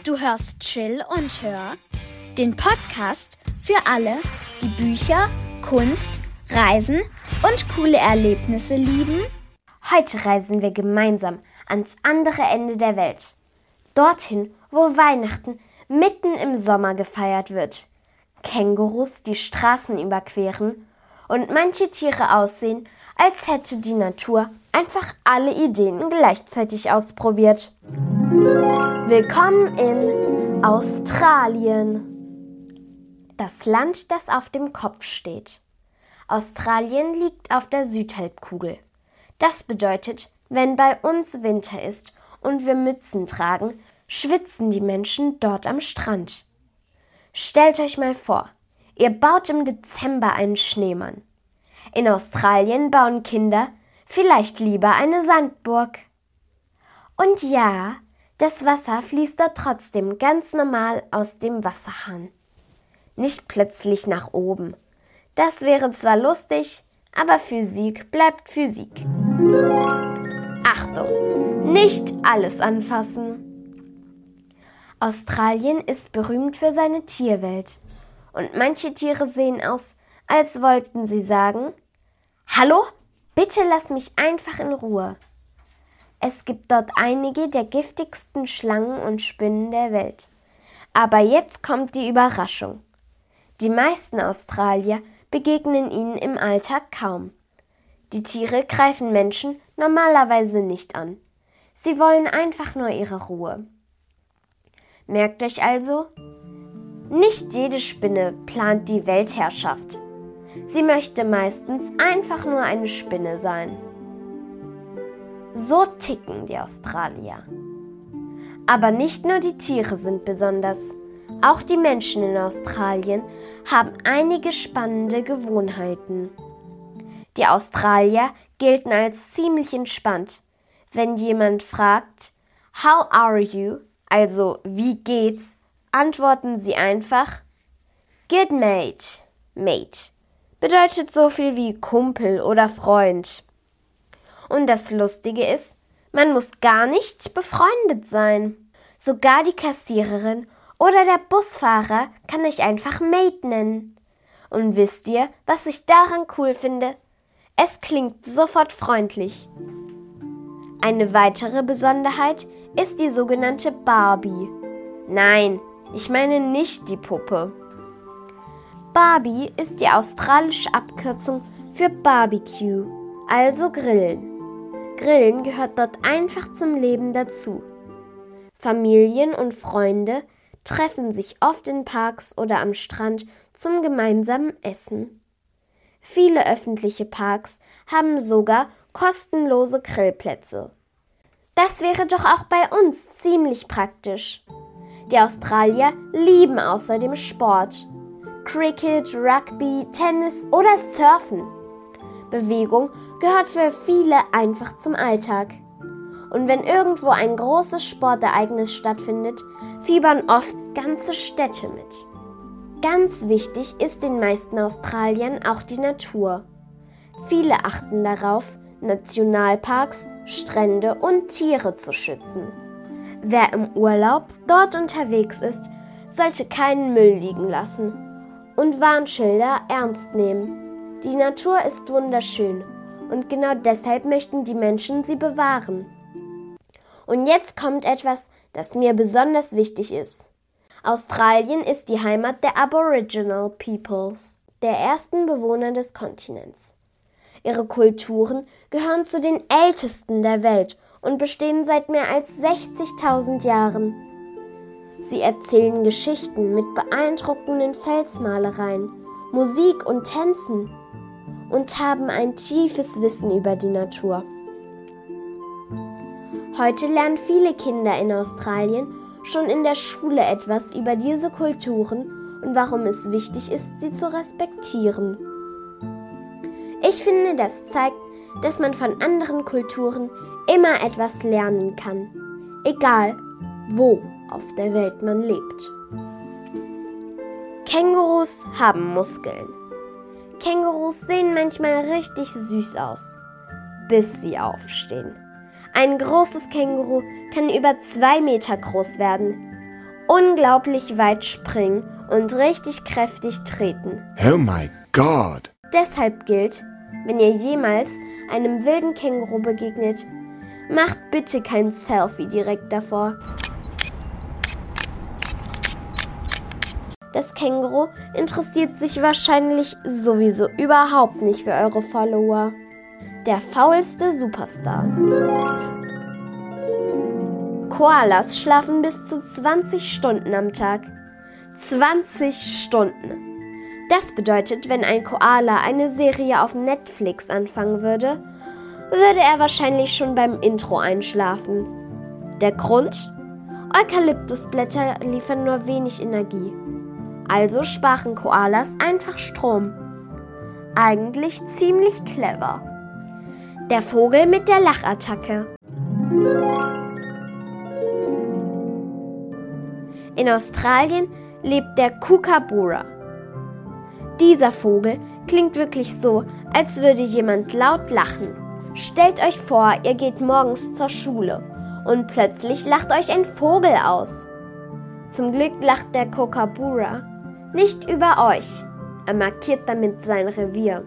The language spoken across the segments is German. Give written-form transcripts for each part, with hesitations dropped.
Du hörst Chill und Hör, den Podcast für alle, die Bücher, Kunst, Reisen und coole Erlebnisse lieben. Heute reisen wir gemeinsam ans andere Ende der Welt. Dorthin, wo Weihnachten mitten im Sommer gefeiert wird. Kängurus die Straßen überqueren und manche Tiere aussehen, als hätte die Natur einfach alle Ideen gleichzeitig ausprobiert. Willkommen in Australien. Das Land, das auf dem Kopf steht. Australien liegt auf der Südhalbkugel. Das bedeutet, wenn bei uns Winter ist und wir Mützen tragen, schwitzen die Menschen dort am Strand. Stellt euch mal vor, ihr baut im Dezember einen Schneemann. In Australien bauen Kinder vielleicht lieber eine Sandburg. Und ja, das Wasser fließt dort trotzdem ganz normal aus dem Wasserhahn. Nicht plötzlich nach oben. Das wäre zwar lustig, aber Physik bleibt Physik. Achtung, nicht alles anfassen. Australien ist berühmt für seine Tierwelt. Und manche Tiere sehen aus, als wollten sie sagen: Hallo, bitte lass mich einfach in Ruhe. Es gibt dort einige der giftigsten Schlangen und Spinnen der Welt. Aber jetzt kommt die Überraschung. Die meisten Australier begegnen ihnen im Alltag kaum. Die Tiere greifen Menschen normalerweise nicht an. Sie wollen einfach nur ihre Ruhe. Merkt euch also, nicht jede Spinne plant die Weltherrschaft. Sie möchte meistens einfach nur eine Spinne sein. So ticken die Australier. Aber nicht nur die Tiere sind besonders. Auch die Menschen in Australien haben einige spannende Gewohnheiten. Die Australier gelten als ziemlich entspannt. Wenn jemand fragt, "How are you?", also "Wie geht's?", antworten sie einfach "Good mate". Mate bedeutet so viel wie Kumpel oder Freund. Und das Lustige ist, man muss gar nicht befreundet sein. Sogar die Kassiererin oder der Busfahrer kann euch einfach Mate nennen. Und wisst ihr, was ich daran cool finde? Es klingt sofort freundlich. Eine weitere Besonderheit ist die sogenannte Barbie. Nein, ich meine nicht die Puppe. Barbie ist die australische Abkürzung für Barbecue, also Grillen. Grillen gehört dort einfach zum Leben dazu. Familien und Freunde treffen sich oft in Parks oder am Strand zum gemeinsamen Essen. Viele öffentliche Parks haben sogar kostenlose Grillplätze. Das wäre doch auch bei uns ziemlich praktisch. Die Australier lieben außerdem Sport. Cricket, Rugby, Tennis oder Surfen. Bewegung gehört für viele einfach zum Alltag. Und wenn irgendwo ein großes Sportereignis stattfindet, fiebern oft ganze Städte mit. Ganz wichtig ist den meisten Australiern auch die Natur. Viele achten darauf, Nationalparks, Strände und Tiere zu schützen. Wer im Urlaub dort unterwegs ist, sollte keinen Müll liegen lassen und Warnschilder ernst nehmen. Die Natur ist wunderschön und genau deshalb möchten die Menschen sie bewahren. Und jetzt kommt etwas, das mir besonders wichtig ist. Australien ist die Heimat der Aboriginal Peoples, der ersten Bewohner des Kontinents. Ihre Kulturen gehören zu den ältesten der Welt und bestehen seit mehr als 60.000 Jahren. Sie erzählen Geschichten mit beeindruckenden Felsmalereien, Musik und Tänzen und haben ein tiefes Wissen über die Natur. Heute lernen viele Kinder in Australien schon in der Schule etwas über diese Kulturen und warum es wichtig ist, sie zu respektieren. Ich finde, das zeigt, dass man von anderen Kulturen immer etwas lernen kann, egal wo auf der Welt man lebt. Kängurus haben Muskeln. Kängurus sehen manchmal richtig süß aus, bis sie aufstehen. Ein großes Känguru kann über 2 Meter groß werden unglaublich weit springen und richtig kräftig treten. Oh my God! Deshalb gilt, wenn ihr jemals einem wilden Känguru begegnet, macht bitte kein Selfie direkt davor. Das Känguru interessiert sich wahrscheinlich sowieso überhaupt nicht für eure Follower. Der faulste Superstar. Koalas schlafen bis zu 20 Stunden am Tag. 20 Stunden. Das bedeutet, wenn ein Koala eine Serie auf Netflix anfangen würde, würde er wahrscheinlich schon beim Intro einschlafen. Der Grund? Eukalyptusblätter liefern nur wenig Energie. Also sparen Koalas einfach Strom. Eigentlich ziemlich clever. Der Vogel mit der Lachattacke. In Australien lebt der Kookaburra. Dieser Vogel klingt wirklich so, als würde jemand laut lachen. Stellt euch vor, ihr geht morgens zur Schule und plötzlich lacht euch ein Vogel aus. Zum Glück lacht der Kookaburra nicht über euch. Er markiert damit sein Revier.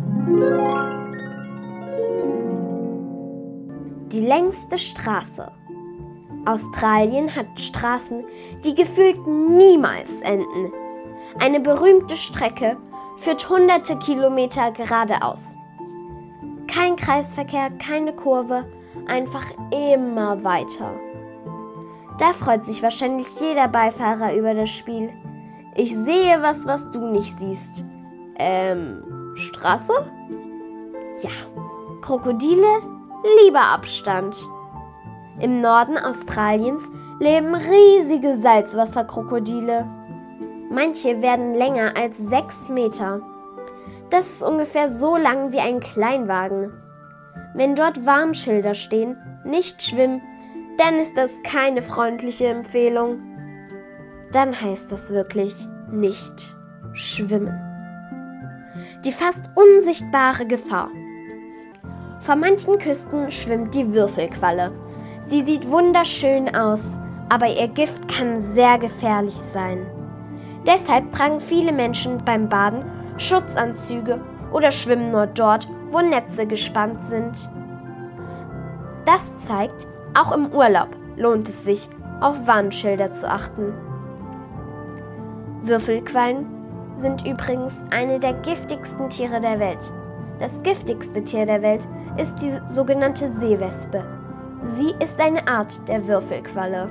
Die längste Straße. Australien hat Straßen, die gefühlt niemals enden. Eine berühmte Strecke führt hunderte Kilometer geradeaus. Kein Kreisverkehr, keine Kurve, einfach immer weiter. Da freut sich wahrscheinlich jeder Beifahrer über das Spiel. Ich sehe was du nicht siehst. Straße? Ja, Krokodile, lieber Abstand. Im Norden Australiens leben riesige Salzwasserkrokodile. Manche werden länger als 6 Meter. Das ist ungefähr so lang wie ein Kleinwagen. Wenn dort Warnschilder stehen, nicht schwimmen, dann ist das keine freundliche Empfehlung. Dann heißt das wirklich nicht schwimmen. Die fast unsichtbare Gefahr. Vor manchen Küsten schwimmt die Würfelqualle. Sie sieht wunderschön aus, aber ihr Gift kann sehr gefährlich sein. Deshalb tragen viele Menschen beim Baden Schutzanzüge oder schwimmen nur dort, wo Netze gespannt sind. Das zeigt, auch im Urlaub lohnt es sich, auf Warnschilder zu achten. Würfelquallen sind übrigens eine der giftigsten Tiere der Welt. Das giftigste Tier der Welt ist die sogenannte Seewespe. Sie ist eine Art der Würfelqualle.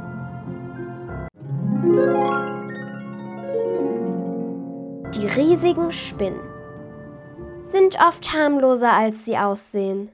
Die riesigen Spinnen sind oft harmloser, als sie aussehen.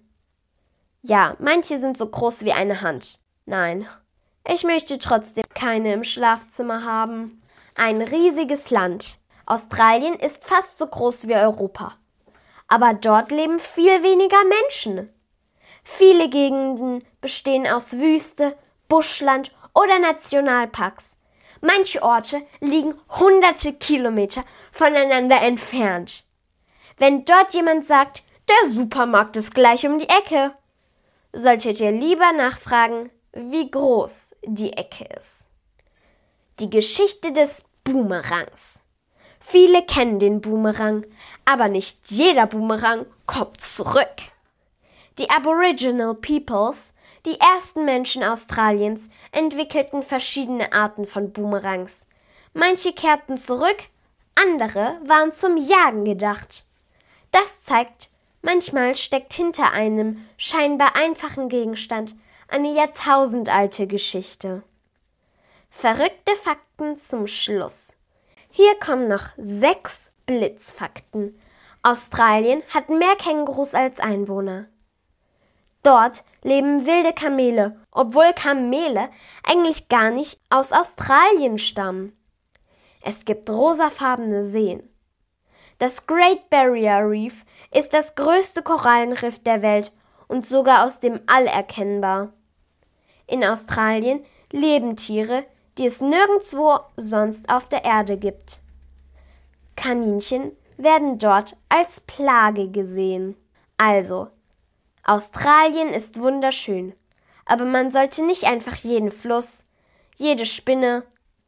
Ja, manche sind so groß wie eine Hand. Nein, ich möchte trotzdem keine im Schlafzimmer haben. Ein riesiges Land. Australien ist fast so groß wie Europa. Aber dort leben viel weniger Menschen. Viele Gegenden bestehen aus Wüste, Buschland oder Nationalparks. Manche Orte liegen hunderte Kilometer voneinander entfernt. Wenn dort jemand sagt, der Supermarkt ist gleich um die Ecke, solltet ihr lieber nachfragen, wie groß die Ecke ist. Die Geschichte des Boomerangs. Viele kennen den Boomerang, aber nicht jeder Boomerang kommt zurück. Die Aboriginal Peoples, die ersten Menschen Australiens, entwickelten verschiedene Arten von Boomerangs. Manche kehrten zurück, andere waren zum Jagen gedacht. Das zeigt, manchmal steckt hinter einem scheinbar einfachen Gegenstand eine jahrtausendalte Geschichte. Verrückte Fakten zum Schluss. Hier kommen noch 6 Blitzfakten. Australien hat mehr Kängurus als Einwohner. Dort leben wilde Kamele, obwohl Kamele eigentlich gar nicht aus Australien stammen. Es gibt rosafarbene Seen. Das Great Barrier Reef ist das größte Korallenriff der Welt und sogar aus dem All erkennbar. In Australien leben Tiere, die es nirgendwo sonst auf der Erde gibt. Kaninchen werden dort als Plage gesehen. Also, Australien ist wunderschön, aber man sollte nicht einfach jeden Fluss, jede Spinne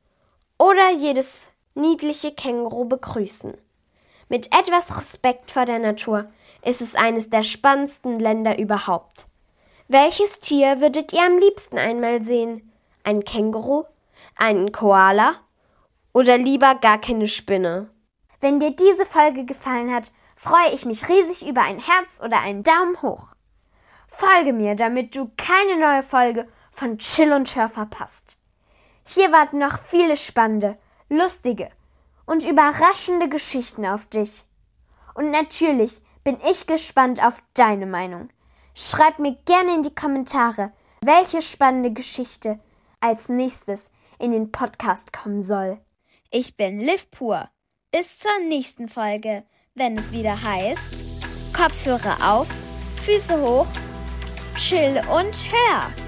oder jedes niedliche Känguru begrüßen. Mit etwas Respekt vor der Natur ist es eines der spannendsten Länder überhaupt. Welches Tier würdet ihr am liebsten einmal sehen? Ein Känguru? Einen Koala? Oder lieber gar keine Spinne? Wenn dir diese Folge gefallen hat, freue ich mich riesig über ein Herz oder einen Daumen hoch. Folge mir, damit du keine neue Folge von Chill und Hör verpasst. Hier warten noch viele spannende, lustige und überraschende Geschichten auf dich. Und natürlich bin ich gespannt auf deine Meinung. Schreib mir gerne in die Kommentare, welche spannende Geschichte als nächstes in den Podcast kommen soll. Ich bin Liv Pur. Bis zur nächsten Folge, wenn es wieder heißt: Kopfhörer auf, Füße hoch, chill und hör.